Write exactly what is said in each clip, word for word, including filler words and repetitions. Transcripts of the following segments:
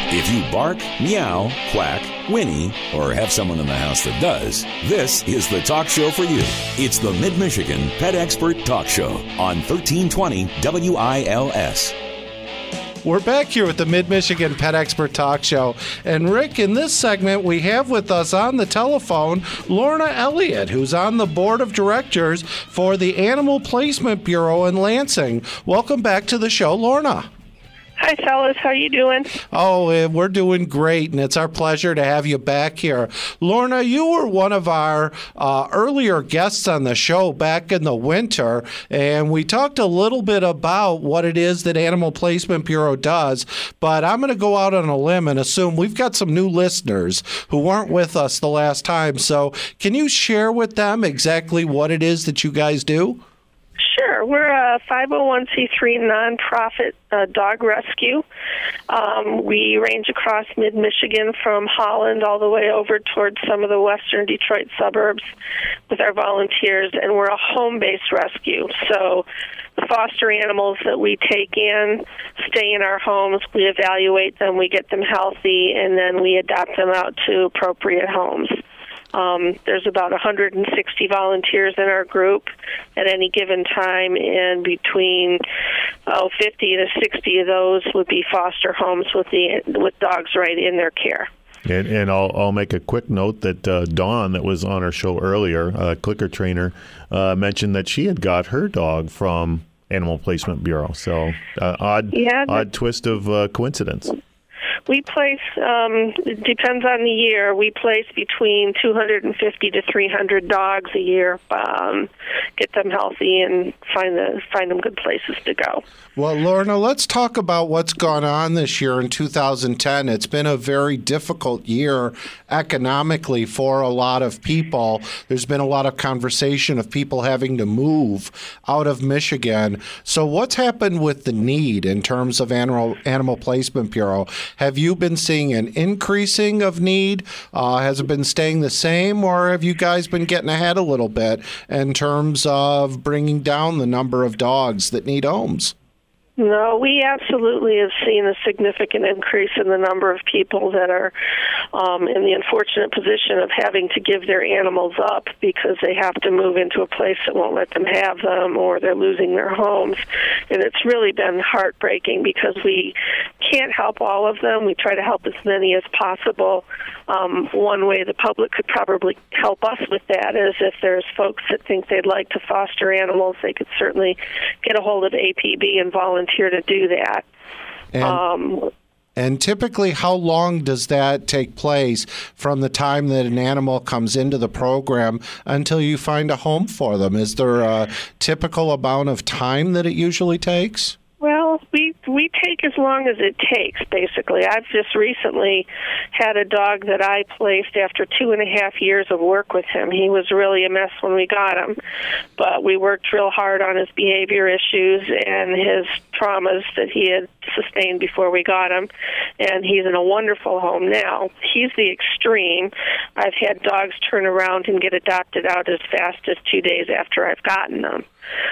If you bark, meow, quack, whinny, or have someone in the house that does, this is the talk show for you. It's the Mid-Michigan Pet Expert Talk Show on thirteen twenty W I L S. We're back here with the Mid-Michigan Pet Expert Talk Show. And Rick, in this segment, we have with us on the telephone Lorna Elliott, who's on the board of directors for the Animal Placement Bureau in Lansing. Welcome back to the show, Lorna. Hi, fellas. How you doing? Oh, uh, we're doing great, and it's our pleasure to have you back here. Lorna, you were one of our uh, earlier guests on the show back in the winter, and we talked a little bit about what it is that Animal Placement Bureau does, but I'm going to go out on a limb and assume we've got some new listeners who weren't with us the last time. So can you share with them exactly what it is that you guys do? Sure. We're a five oh one c three nonprofit uh, dog rescue. Um, we range across mid-Michigan from Holland all the way over towards some of the western Detroit suburbs with our volunteers, and we're a home-based rescue. So the foster animals that we take in stay in our homes, we evaluate them, we get them healthy, and then we adopt them out to appropriate homes. Um, there's about one hundred sixty volunteers in our group at any given time, and between oh, fifty to sixty of those would be foster homes with the with dogs right in their care. And, and I'll, I'll make a quick note that uh, Dawn, that was on our show earlier, a clicker trainer, uh, mentioned that she had got her dog from Animal Placement Bureau. So uh, odd, yeah, odd twist of uh, coincidence. We place, um, it depends on the year, we place between two hundred fifty to three hundred dogs a year, um, get them healthy and find the find them good places to go. Well, Lorna, let's talk about what's gone on this year in two thousand ten. It's been a very difficult year economically for a lot of people. There's been a lot of conversation of people having to move out of Michigan. So what's happened with the need in terms of Animal, Animal Placement Bureau? Have you been seeing an increasing of need? Uh, has it been staying the same, or have you guys been getting ahead a little bit in terms of bringing down the number of dogs that need homes? No, we absolutely have seen a significant increase in the number of people that are um, in the unfortunate position of having to give their animals up because they have to move into a place that won't let them have them, or they're losing their homes. And it's really been heartbreaking because we can't help all of them. We try to help as many as possible. Um, one way the public could probably help us with that is if there's folks that think they'd like to foster animals, they could certainly get a hold of A P B and volunteer to do that. And, um, and typically, how long does that take place from the time that an animal comes into the program until you find a home for them? Is there a typical amount of time that it usually takes? Well, we we take as long as it takes, basically. I've just recently had a dog that I placed after two and a half years of work with him. He was really a mess when we got him, but we worked real hard on his behavior issues and his traumas that he had sustained before we got him, and he's in a wonderful home now. He's the extreme. I've had dogs turn around and get adopted out as fast as two days after I've gotten them.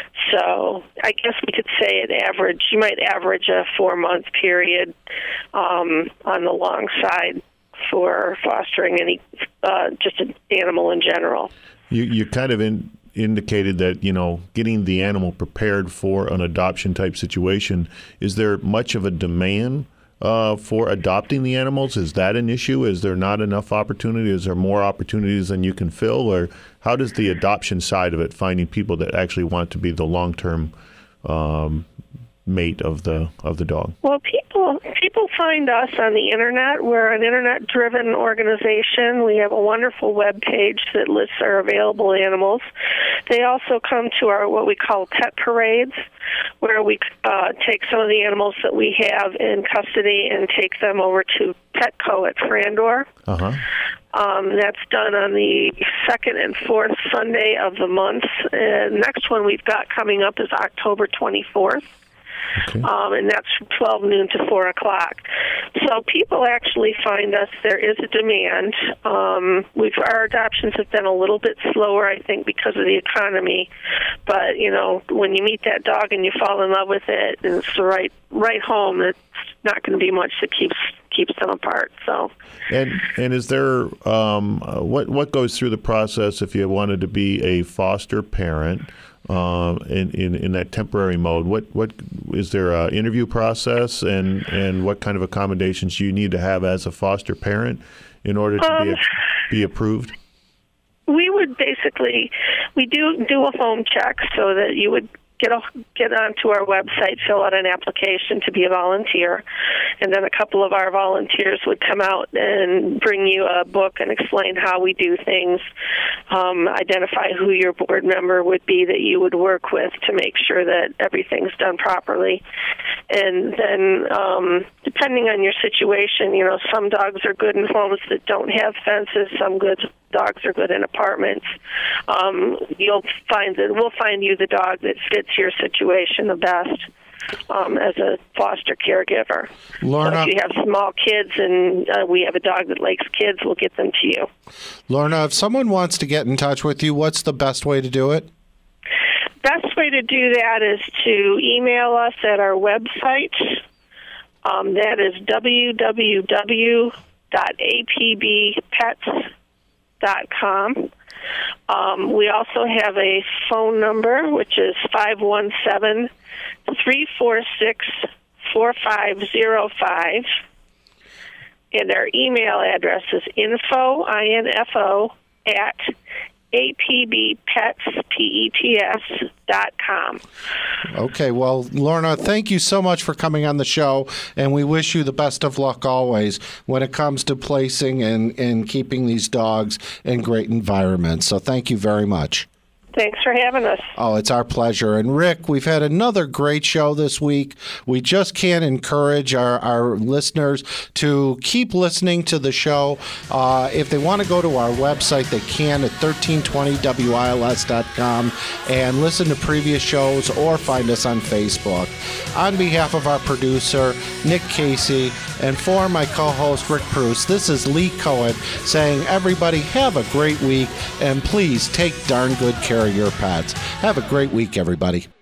So I guess we could say an average, you might average a four-month period um, on the long side for fostering any uh, just an animal in general. You you kind of in, indicated that, you know, getting the animal prepared for an adoption type situation. Is there much of a demand uh, for adopting the animals? Is that an issue? Is there not enough opportunity? Is there more opportunities than you can fill? Or how does the adoption side of it, finding people that actually want to be the long-term um, mate of the of the dog? Well, people people find us on the internet. We're an internet-driven organization. We have a wonderful web page that lists our available animals. They also come to our what we call pet parades, where we uh, take some of the animals that we have in custody and take them over to Petco at Frandor. Uh-huh. Um, that's done on the second and fourth Sunday of the month. And the next one we've got coming up is October twenty-fourth. Okay. Um, and that's from twelve noon to four o'clock. So people actually find us. There is a demand. Um, we've our adoptions have been a little bit slower, I think, because of the economy. But you know, when you meet that dog and you fall in love with it, and it's the right right home, it's not going to be much that keeps keeps them apart. So, and and is there um, uh, what what goes through the process if you wanted to be a foster parent uh, in, in in that temporary mode? What what is there a interview process, and and what kind of accommodations do you need to have as a foster parent in order to um, be be approved? We would basically we do do a home check so that you would get a, get onto our website, fill out an application to be a volunteer, and then a couple of our volunteers would come out and bring you a book and explain how we do things, um, identify who your board member would be that you would work with to make sure that everything's done properly. And then um, depending on your situation, you know, some dogs are good in homes that don't have fences, some good dogs are good in apartments. Um, you'll find that we'll find you the dog that fits your situation the best um, as a foster caregiver. Lorna, so if you have small kids and uh, we have a dog that likes kids, we'll get them to you. Lorna, if someone wants to get in touch with you, what's the best way to do it? Best way to do that is to email us at our website. Um, that is w w w dot a p b pets dot com. Um, we also have a phone number, which is five one seven, three four six, four five zero five. And our email address is info, I N F O, at A P B Pets, P E T S, dot com. Okay, well, Lorna, thank you so much for coming on the show, and we wish you the best of luck always when it comes to placing and, and keeping these dogs in great environments. So thank you very much. Thanks for having us. Oh, it's our pleasure. And Rick, we've had another great show this week. We just can't encourage our, our listeners to keep listening to the show. Uh, if they want to go to our website, they can at thirteen twenty W I L S dot com and listen to previous shows or find us on Facebook. On behalf of our producer, Nick Casey, and for my co-host, Rick Bruce, this is Lee Cohen saying, everybody have a great week, and please take darn good care of your pets. Have a great week, everybody.